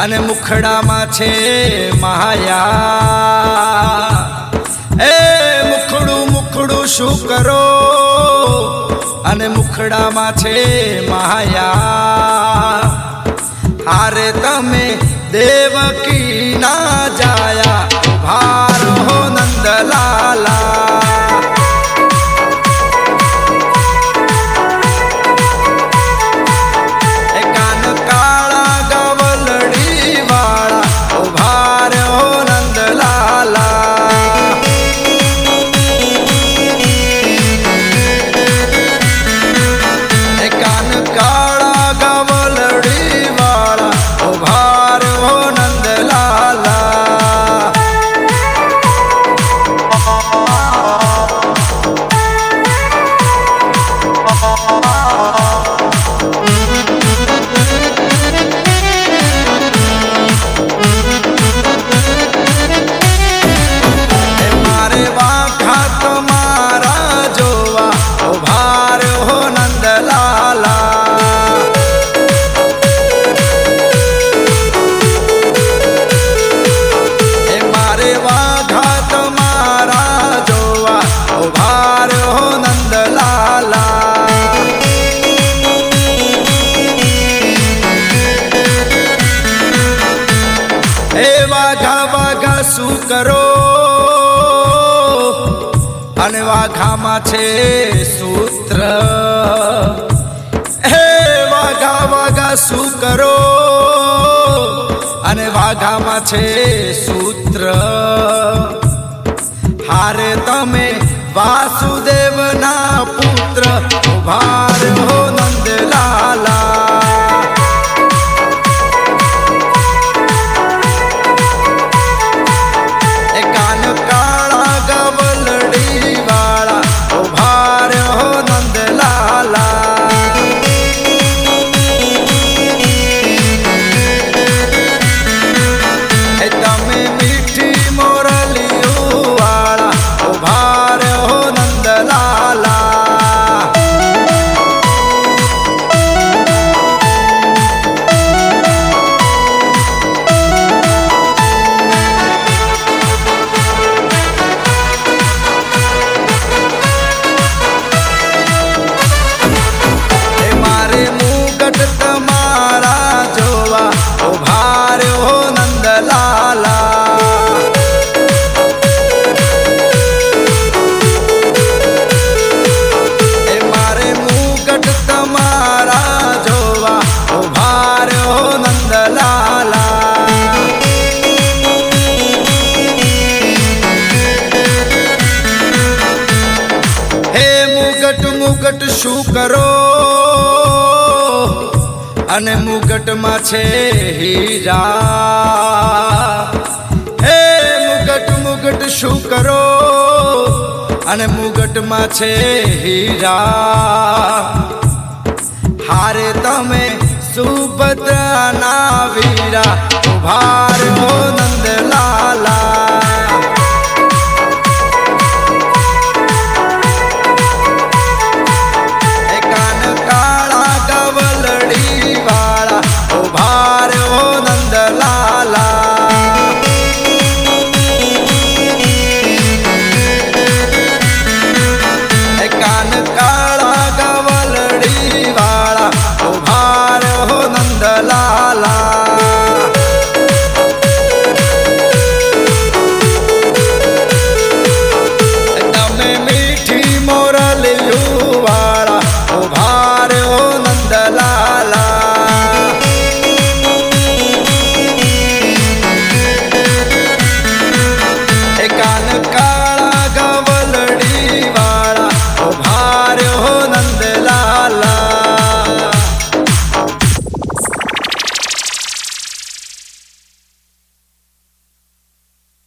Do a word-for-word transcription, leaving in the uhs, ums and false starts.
अने मुखड़ा में छे माया। ए मुखड़ू मुखड़ू शू करो अने मुखड़ा में छे माया। हारे तमे देवकी ना जाया भार हो नंदलाला। शू करो अने वाघा मा छे सूत्र। हे वाघा वाघा शू करो अने वाघा मा छे सूत्र। हारे तमे वासुदेव ना पुत्र भार हो नंदलाला। मुगट शू करो अने मुगट में छे हीरा। हे मुगट मुगट शू करो अने मुगट में छे हीरा। हारे तमे सुभद्रा ना वीरा भार हो।